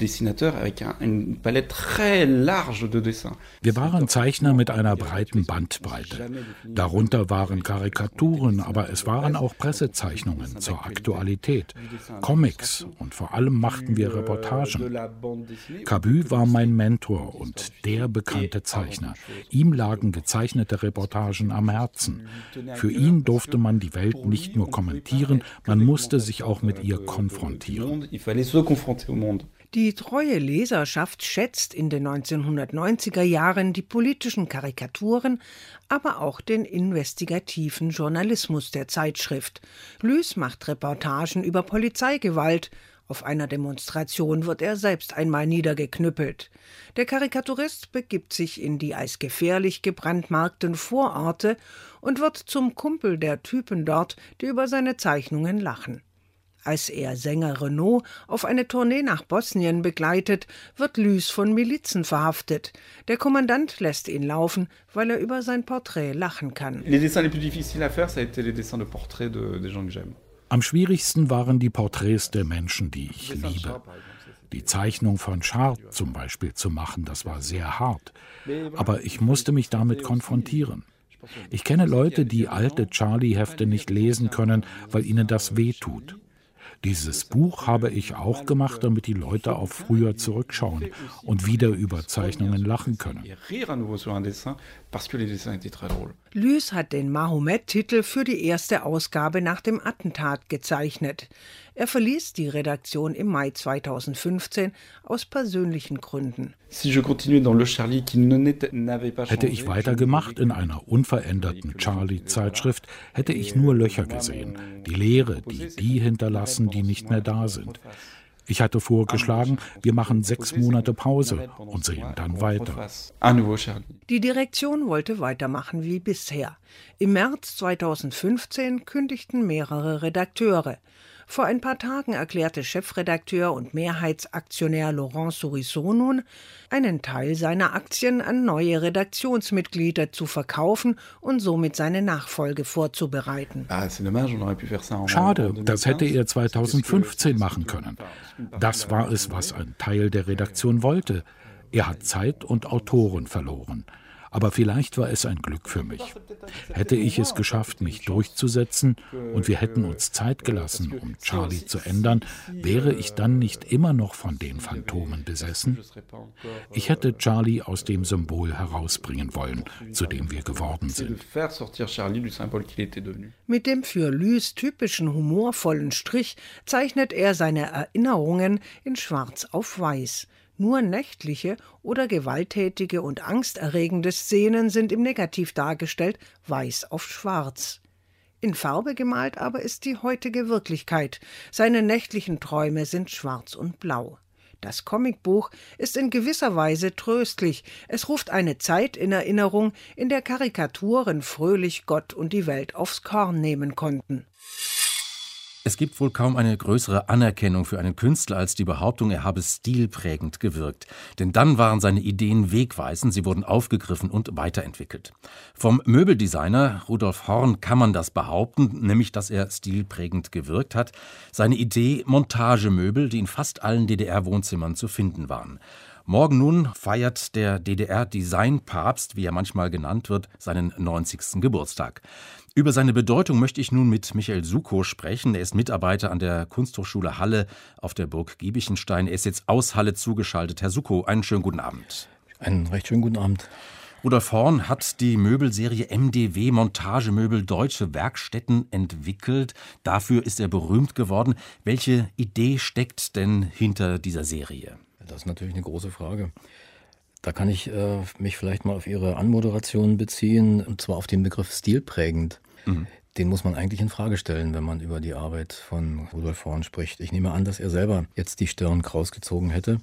[SPEAKER 10] Wir waren Zeichner mit einer breiten Bandbreite. Darunter waren Karikaturen, aber es waren auch Pressezeichnungen zur Aktualität, Comics und vor allem machten wir Reportagen. Cabu war mein Mentor und der bekannte Zeichner. Ihm lagen gezeichnete Reportagen am Herzen. Für ihn durfte man die Welt nicht nur kommentieren, man musste sich auch mit ihr konfrontieren.
[SPEAKER 9] Die treue Leserschaft schätzt in den neunzehnhundertneunziger Jahren die politischen Karikaturen, aber auch den investigativen Journalismus der Zeitschrift. Lys macht Reportagen über Polizeigewalt. Auf einer Demonstration wird er selbst einmal niedergeknüppelt. Der Karikaturist begibt sich in die als gefährlich gebrandmarkten Vororte und wird zum Kumpel der Typen dort, die über seine Zeichnungen lachen. Als er Sänger Renaud auf eine Tournee nach Bosnien begleitet, wird Lys von Milizen verhaftet. Der Kommandant lässt ihn laufen, weil er über sein Porträt lachen kann.
[SPEAKER 10] Am schwierigsten waren die Porträts der Menschen, die ich liebe. Die Zeichnung von Charles zum Beispiel zu machen, das war sehr hart. Aber ich musste mich damit konfrontieren. Ich kenne Leute, die alte Charlie-Hefte nicht lesen können, weil ihnen das wehtut. Dieses Buch habe ich auch gemacht, damit die Leute auf früher zurückschauen und wieder über Zeichnungen lachen können.
[SPEAKER 9] Lys hat den Mahomet-Titel für die erste Ausgabe nach dem Attentat gezeichnet. Er verließ die Redaktion im Mai zweitausendfünfzehn aus persönlichen Gründen.
[SPEAKER 10] Hätte ich weitergemacht in einer unveränderten Charlie-Zeitschrift, hätte ich nur Löcher gesehen, die Leere, die die hinterlassen, die nicht mehr da sind. Ich hatte vorgeschlagen, wir machen sechs Monate Pause und sehen dann weiter.
[SPEAKER 9] Die Direktion wollte weitermachen wie bisher. Im März zweitausendfünfzehn kündigten mehrere Redakteure. Vor ein paar Tagen erklärte Chefredakteur und Mehrheitsaktionär Laurent Sourisseau nun, einen Teil seiner Aktien an neue Redaktionsmitglieder zu verkaufen und somit seine Nachfolge vorzubereiten.
[SPEAKER 10] Schade, das hätte er zweitausendfünfzehn machen können. Das war es, was ein Teil der Redaktion wollte. Er hat Zeit und Autoren verloren. Aber vielleicht war es ein Glück für mich. Hätte ich es geschafft, mich durchzusetzen und wir hätten uns Zeit gelassen, um Charlie zu ändern, wäre ich dann nicht immer noch von den Phantomen besessen? Ich hätte Charlie aus dem Symbol herausbringen wollen, zu dem wir geworden sind.
[SPEAKER 9] Mit dem für Lys typischen humorvollen Strich zeichnet er seine Erinnerungen in Schwarz auf Weiß. Nur nächtliche oder gewalttätige und angsterregende Szenen sind im Negativ dargestellt, weiß auf schwarz. In Farbe gemalt aber ist die heutige Wirklichkeit. Seine nächtlichen Träume sind schwarz und blau. Das Comicbuch ist in gewisser Weise tröstlich. Es ruft eine Zeit in Erinnerung, in der Karikaturen fröhlich Gott und die Welt aufs Korn nehmen konnten.
[SPEAKER 2] Es gibt wohl kaum eine größere Anerkennung für einen Künstler als die Behauptung, er habe stilprägend gewirkt. Denn dann waren seine Ideen wegweisend, sie wurden aufgegriffen und weiterentwickelt. Vom Möbeldesigner Rudolf Horn kann man das behaupten, nämlich, dass er stilprägend gewirkt hat. Seine Idee Montagemöbel, die in fast allen D D R-Wohnzimmern zu finden waren. Morgen nun feiert der D D R-Designpapst, wie er manchmal genannt wird, seinen neunzigsten Geburtstag. Über seine Bedeutung möchte ich nun mit Michael Sukow sprechen. Er ist Mitarbeiter an der Kunsthochschule Halle auf der Burg Giebichenstein. Er ist jetzt aus Halle zugeschaltet. Herr Sukow, einen schönen guten Abend.
[SPEAKER 11] Einen recht schönen guten Abend.
[SPEAKER 2] Rudolf Horn hat die Möbelserie M D W Montagemöbel Deutsche Werkstätten entwickelt. Dafür ist er berühmt geworden. Welche Idee steckt denn hinter dieser Serie?
[SPEAKER 11] Das ist natürlich eine große Frage. Da kann ich äh, mich vielleicht mal auf Ihre Anmoderation beziehen, und zwar auf den Begriff stilprägend. Mhm. Den muss man eigentlich in Frage stellen, wenn man über die Arbeit von Rudolf Horn spricht. Ich nehme an, dass er selber jetzt die Stirn kraus gezogen hätte.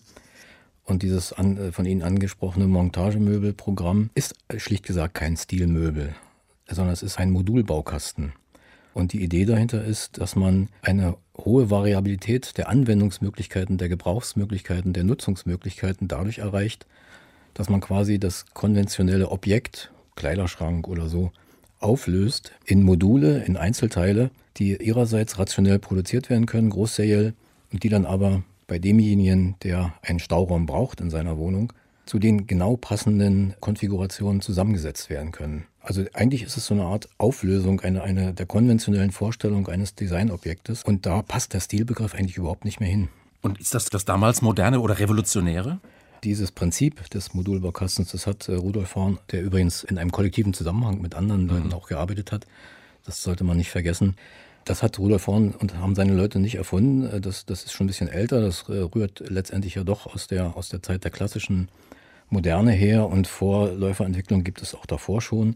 [SPEAKER 11] Und dieses an, äh, von Ihnen angesprochene Montagemöbelprogramm ist schlicht gesagt kein Stilmöbel, sondern es ist ein Modulbaukasten. Und die Idee dahinter ist, dass man eine hohe Variabilität der Anwendungsmöglichkeiten, der Gebrauchsmöglichkeiten, der Nutzungsmöglichkeiten dadurch erreicht, dass man quasi das konventionelle Objekt, Kleiderschrank oder so, auflöst in Module, in Einzelteile, die ihrerseits rationell produziert werden können, großseriell, und die dann aber bei demjenigen, der einen Stauraum braucht in seiner Wohnung, zu den genau passenden Konfigurationen zusammengesetzt werden können. Also eigentlich ist es so eine Art Auflösung eine, eine der konventionellen Vorstellung eines Designobjektes, und da passt der Stilbegriff eigentlich überhaupt nicht mehr hin.
[SPEAKER 2] Und ist das das damals Moderne oder Revolutionäre?
[SPEAKER 11] Dieses Prinzip des Modulbaukastens, das hat äh, Rudolf Horn, der übrigens in einem kollektiven Zusammenhang mit anderen mhm. Leuten auch gearbeitet hat, das sollte man nicht vergessen. Das hat Rudolf Horn und haben seine Leute nicht erfunden. Das, das ist schon ein bisschen älter, das äh, rührt letztendlich ja doch aus der, aus der Zeit der klassischen Moderne her, und Vorläuferentwicklung gibt es auch davor schon.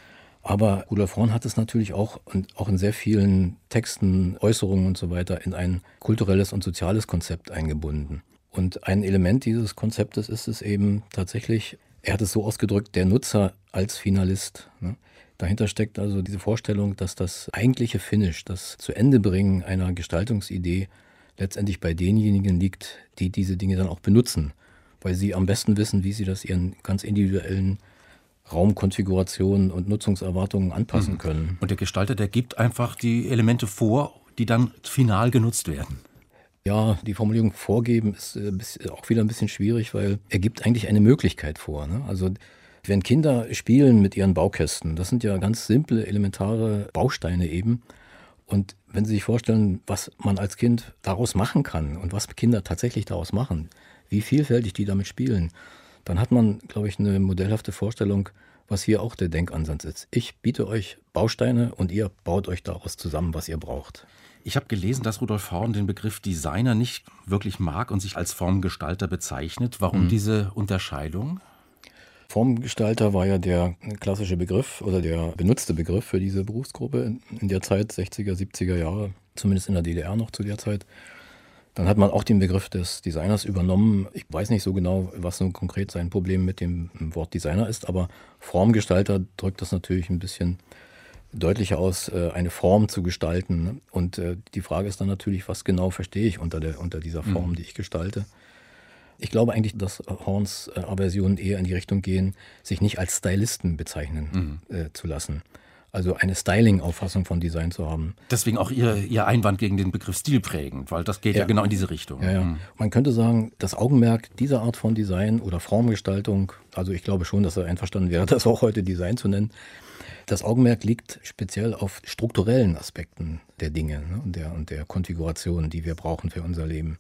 [SPEAKER 11] Aber Rudolf Horn hat es natürlich auch, und auch in sehr vielen Texten, Äußerungen und so weiter, in ein kulturelles und soziales Konzept eingebunden. Und ein Element dieses Konzeptes ist es eben tatsächlich, er hat es so ausgedrückt, der Nutzer als Finalist. Ne? Dahinter steckt also diese Vorstellung, dass das eigentliche Finish, das Zu-Ende-Bringen einer Gestaltungsidee letztendlich bei denjenigen liegt, die diese Dinge dann auch benutzen, weil sie am besten wissen, wie sie das ihren ganz individuellen Raumkonfigurationen und Nutzungserwartungen anpassen mhm. können.
[SPEAKER 2] Und der Gestalter, der gibt einfach die Elemente vor, die dann final genutzt werden.
[SPEAKER 11] Ja, die Formulierung vorgeben ist auch wieder ein bisschen schwierig, weil er gibt eigentlich eine Möglichkeit vor. Ne? Also wenn Kinder spielen mit ihren Baukästen, das sind ja ganz simple, elementare Bausteine eben. Und wenn Sie sich vorstellen, was man als Kind daraus machen kann und was Kinder tatsächlich daraus machen, wie vielfältig die damit spielen, dann hat man, glaube ich, eine modellhafte Vorstellung, was hier auch der Denkansatz ist. Ich biete euch Bausteine und ihr baut euch daraus zusammen, was ihr braucht.
[SPEAKER 2] Ich habe gelesen, dass Rudolf Horn den Begriff Designer nicht wirklich mag und sich als Formgestalter bezeichnet. Warum mhm. diese Unterscheidung?
[SPEAKER 11] Formgestalter war ja der klassische Begriff oder der benutzte Begriff für diese Berufsgruppe in der Zeit, sechziger, siebziger Jahre, zumindest in der D D R noch zu der Zeit. Dann hat man auch den Begriff des Designers übernommen. Ich weiß nicht so genau, was so konkret sein Problem mit dem Wort Designer ist, aber Formgestalter drückt das natürlich ein bisschen deutlicher aus, eine Form zu gestalten. Und die Frage ist dann natürlich, was genau verstehe ich unter, der, unter dieser Form, mhm. die ich gestalte. Ich glaube eigentlich, dass Horns Aversionen eher in die Richtung gehen, sich nicht als Stylisten bezeichnen mhm. äh, zu lassen. Also eine Styling-Auffassung von Design zu haben.
[SPEAKER 2] Deswegen auch Ihr, Ihr Einwand gegen den Begriff stilprägend, weil das geht ja, ja genau in diese Richtung.
[SPEAKER 11] Ja, ja. Mhm. Man könnte sagen, das Augenmerk dieser Art von Design oder Formgestaltung, also ich glaube schon, dass er einverstanden wäre, das auch heute Design zu nennen, das Augenmerk liegt speziell auf strukturellen Aspekten der Dinge, ne, und der, und der Konfiguration, die wir brauchen für unser Leben.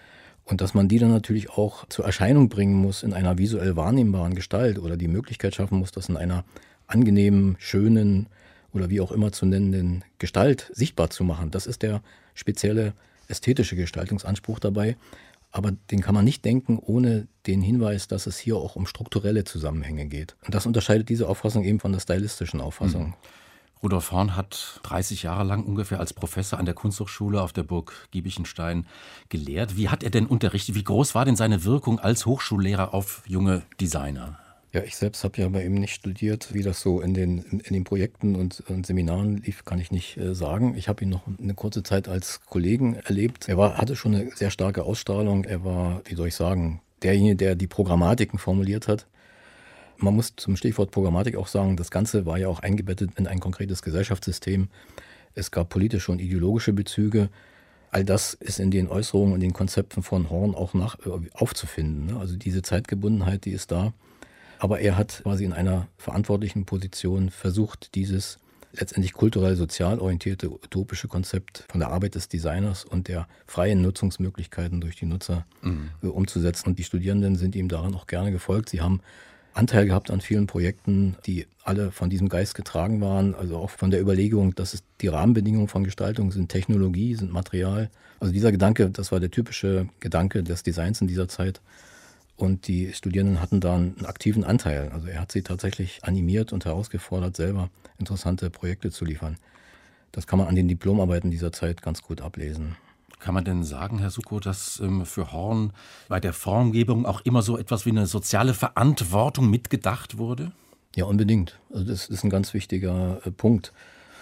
[SPEAKER 11] Und dass man die dann natürlich auch zur Erscheinung bringen muss in einer visuell wahrnehmbaren Gestalt oder die Möglichkeit schaffen muss, das in einer angenehmen, schönen oder wie auch immer zu nennenden Gestalt sichtbar zu machen. Das ist der spezielle ästhetische Gestaltungsanspruch dabei. Aber den kann man nicht denken ohne den Hinweis, dass es hier auch um strukturelle Zusammenhänge geht. Und das unterscheidet diese Auffassung eben von der stylistischen Auffassung.
[SPEAKER 2] Mhm. Rudolf Horn hat dreißig Jahre lang ungefähr als Professor an der Kunsthochschule auf der Burg Giebichenstein gelehrt. Wie hat er denn unterrichtet? Wie groß war denn seine Wirkung als Hochschullehrer auf junge Designer?
[SPEAKER 11] Ja, ich selbst habe ja bei ihm nicht studiert. Wie das so in den, in, in den Projekten und, und Seminaren lief, kann ich nicht äh, sagen. Ich habe ihn noch eine kurze Zeit als Kollegen erlebt. Er war, hatte schon eine sehr starke Ausstrahlung. Er war, wie soll ich sagen, derjenige, der die Programmatiken formuliert hat. Man muss zum Stichwort Programmatik auch sagen, das Ganze war ja auch eingebettet in ein konkretes Gesellschaftssystem. Es gab politische und ideologische Bezüge. All das ist in den Äußerungen und den Konzepten von Horn auch nach, aufzufinden. Also diese Zeitgebundenheit, die ist da. Aber er hat quasi in einer verantwortlichen Position versucht, dieses letztendlich kulturell-sozial orientierte utopische Konzept von der Arbeit des Designers und der freien Nutzungsmöglichkeiten durch die Nutzer mhm. umzusetzen. Und die Studierenden sind ihm daran auch gerne gefolgt. Sie haben Anteil gehabt an vielen Projekten, die alle von diesem Geist getragen waren. Also auch von der Überlegung, dass es die Rahmenbedingungen von Gestaltung sind, Technologie, sind Material. Also dieser Gedanke, das war der typische Gedanke des Designs in dieser Zeit. Und die Studierenden hatten da einen aktiven Anteil. Also er hat sie tatsächlich animiert und herausgefordert, selber interessante Projekte zu liefern. Das kann man an den Diplomarbeiten dieser Zeit ganz gut ablesen.
[SPEAKER 2] Kann man denn sagen, Herr Suckow, dass ähm, für Horn bei der Formgebung auch immer so etwas wie eine soziale Verantwortung mitgedacht wurde?
[SPEAKER 11] Ja, unbedingt. Also das ist ein ganz wichtiger äh, Punkt.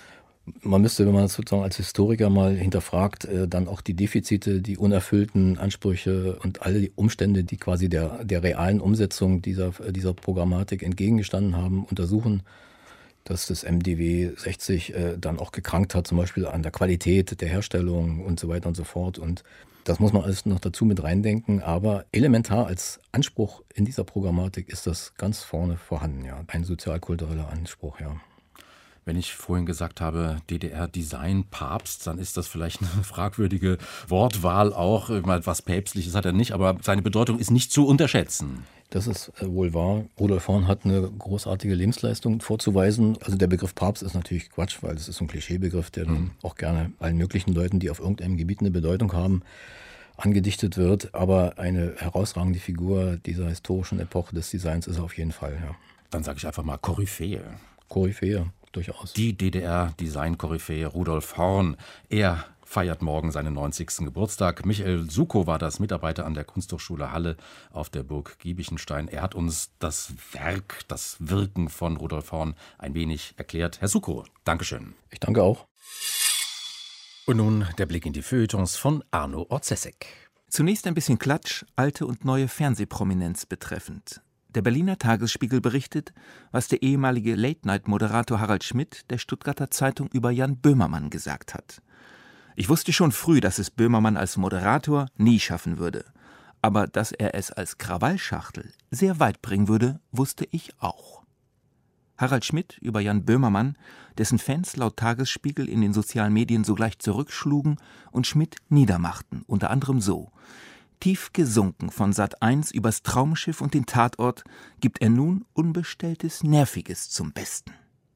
[SPEAKER 11] Man müsste, wenn man das sozusagen als Historiker mal hinterfragt, äh, dann auch die Defizite, die unerfüllten Ansprüche und alle die Umstände, die quasi der, der realen Umsetzung dieser, dieser Programmatik entgegengestanden haben, untersuchen, dass das M D W sechzig äh, dann auch gekrankt hat, zum Beispiel an der Qualität der Herstellung und so weiter und so fort. Und das muss man alles noch dazu mit reindenken. Aber elementar als Anspruch in dieser Programmatik ist das ganz vorne vorhanden, ja. Ein sozialkultureller Anspruch, ja.
[SPEAKER 2] Wenn ich vorhin gesagt habe, D D R-Design-Papst, dann ist das vielleicht eine fragwürdige Wortwahl auch. Was Päpstliches hat er nicht, aber seine Bedeutung ist nicht zu unterschätzen.
[SPEAKER 11] Das ist wohl wahr. Rudolf Horn hat eine großartige Lebensleistung vorzuweisen. Also der Begriff Papst ist natürlich Quatsch, weil es ist so ein Klischeebegriff, der dann auch gerne allen möglichen Leuten, die auf irgendeinem Gebiet eine Bedeutung haben, angedichtet wird. Aber eine herausragende Figur dieser historischen Epoche des Designs ist er auf jeden Fall, ja.
[SPEAKER 2] Dann sage ich einfach mal Koryphäe.
[SPEAKER 11] Koryphäe. Durchaus.
[SPEAKER 2] Die D D R-Design-Koryphäe Rudolf Horn. Er feiert morgen seinen neunzigsten Geburtstag. Michael Suckow war das, Mitarbeiter an der Kunsthochschule Halle auf der Burg Giebichenstein. Er hat uns das Werk, das Wirken von Rudolf Horn ein wenig erklärt. Herr Suckow, Dankeschön.
[SPEAKER 11] Ich danke auch.
[SPEAKER 2] Und nun der Blick in die Feuilletons von Arno Orzesek.
[SPEAKER 12] Zunächst ein bisschen Klatsch, alte und neue Fernsehprominenz betreffend. Der Berliner Tagesspiegel berichtet, was der ehemalige Late-Night-Moderator Harald Schmidt der Stuttgarter Zeitung über Jan Böhmermann gesagt hat. Ich wusste schon früh, dass es Böhmermann als Moderator nie schaffen würde. Aber dass er es als Krawallschachtel sehr weit bringen würde, wusste ich auch. Harald Schmidt über Jan Böhmermann, dessen Fans laut Tagesspiegel in den sozialen Medien sogleich zurückschlugen und Schmidt niedermachten, unter anderem so: Tief gesunken von Sat eins übers Traumschiff und den Tatort gibt er nun Unbestelltes Nerviges zum Besten.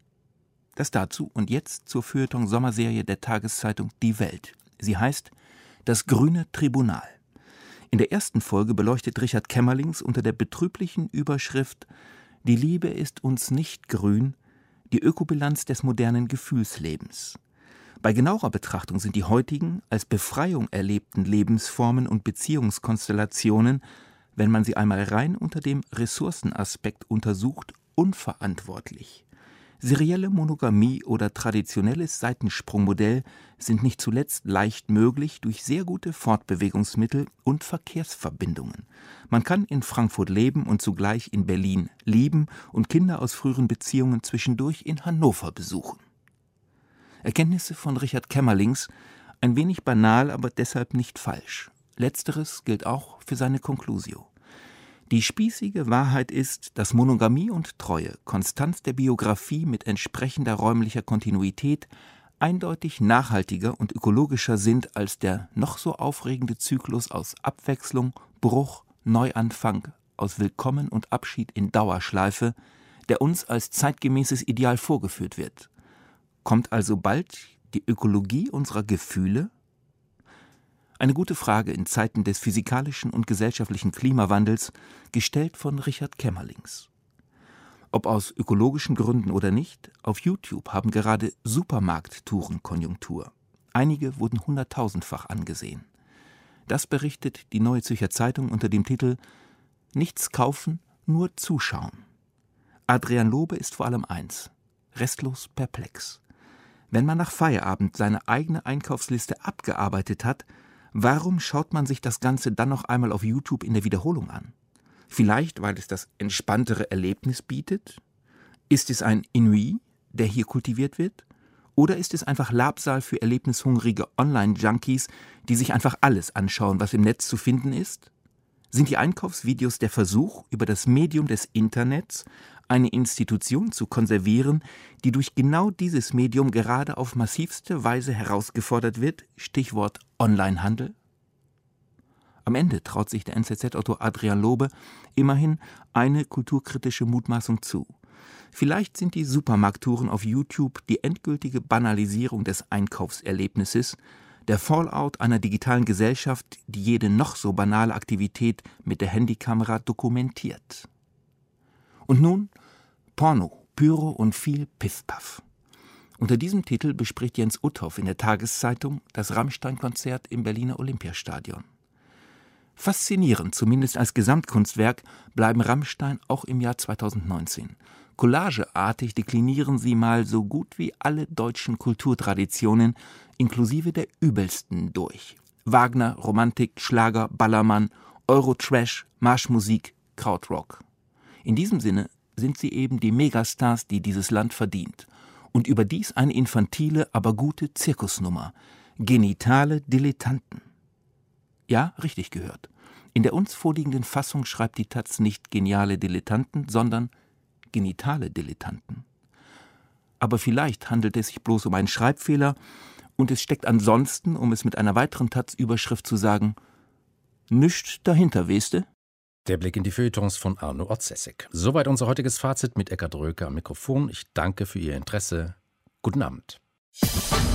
[SPEAKER 12] Das dazu und jetzt zur Feuilleton-Sommerserie der Tageszeitung Die Welt. Sie heißt Das grüne Tribunal. In der ersten Folge beleuchtet Richard Kämmerlings unter der betrüblichen Überschrift Die Liebe ist uns nicht grün die Ökobilanz des modernen Gefühlslebens. Bei genauerer Betrachtung sind die heutigen, als Befreiung erlebten Lebensformen und Beziehungskonstellationen, wenn man sie einmal rein unter dem Ressourcenaspekt untersucht, unverantwortlich. Serielle Monogamie oder traditionelles Seitensprungmodell sind nicht zuletzt leicht möglich durch sehr gute Fortbewegungsmittel und Verkehrsverbindungen. Man kann in Frankfurt leben und zugleich in Berlin lieben und Kinder aus früheren Beziehungen zwischendurch in Hannover besuchen. Erkenntnisse von Richard Kämmerlings, ein wenig banal, aber deshalb nicht falsch. Letzteres gilt auch für seine Conclusio. Die spießige Wahrheit ist, dass Monogamie und Treue, Konstanz der Biografie mit entsprechender räumlicher Kontinuität, eindeutig nachhaltiger und ökologischer sind als der noch so aufregende Zyklus aus Abwechslung, Bruch, Neuanfang, aus Willkommen und Abschied in Dauerschleife, der uns als zeitgemäßes Ideal vorgeführt wird. Kommt also bald die Ökologie unserer Gefühle? Eine gute Frage in Zeiten des physikalischen und gesellschaftlichen Klimawandels, gestellt von Richard Kämmerlings. Ob aus ökologischen Gründen oder nicht, auf YouTube haben gerade Supermarkttouren Konjunktur. Einige wurden hunderttausendfach angesehen. Das berichtet die Neue Zürcher Zeitung unter dem Titel »Nichts kaufen, nur zuschauen«. Adrian Lobe ist vor allem eins: restlos perplex. Wenn man nach Feierabend seine eigene Einkaufsliste abgearbeitet hat, warum schaut man sich das Ganze dann noch einmal auf YouTube in der Wiederholung an? Vielleicht, weil es das entspanntere Erlebnis bietet? Ist es ein Ennui, der hier kultiviert wird? Oder ist es einfach Labsal für erlebnishungrige Online-Junkies, die sich einfach alles anschauen, was im Netz zu finden ist? Sind die Einkaufsvideos der Versuch, über das Medium des Internets eine Institution zu konservieren, die durch genau dieses Medium gerade auf massivste Weise herausgefordert wird, Stichwort Onlinehandel? Am Ende traut sich der N Z Z-Autor Adrian Lobe immerhin eine kulturkritische Mutmaßung zu. Vielleicht sind die Supermarkttouren auf YouTube die endgültige Banalisierung des Einkaufserlebnisses, der Fallout einer digitalen Gesellschaft, die jede noch so banale Aktivität mit der Handykamera dokumentiert. Und nun Porno, Pyro und viel Piff-Paff. Unter diesem Titel bespricht Jens Uthoff in der Tageszeitung das Rammstein-Konzert im Berliner Olympiastadion. Faszinierend, zumindest als Gesamtkunstwerk, bleiben Rammstein auch im Jahr zweitausendneunzehn. Collageartig deklinieren sie mal so gut wie alle deutschen Kulturtraditionen, inklusive der übelsten, durch. Wagner, Romantik, Schlager, Ballermann, Eurotrash, Marschmusik, Krautrock. In diesem Sinne sind sie eben die Megastars, die dieses Land verdient. Und überdies eine infantile, aber gute Zirkusnummer. Genitale Dilettanten. Ja, richtig gehört. In der uns vorliegenden Fassung schreibt die Taz nicht geniale Dilettanten, sondern genitale Dilettanten. Aber vielleicht handelt es sich bloß um einen Schreibfehler und es steckt ansonsten, um es mit einer weiteren Taz-Überschrift zu sagen, nischt dahinter, weißte?
[SPEAKER 2] Der Blick in die Feuilletons von Arno Orzessig. Soweit unser heutiges Fazit mit Eckhard Röker am Mikrofon. Ich danke für Ihr Interesse. Guten Abend.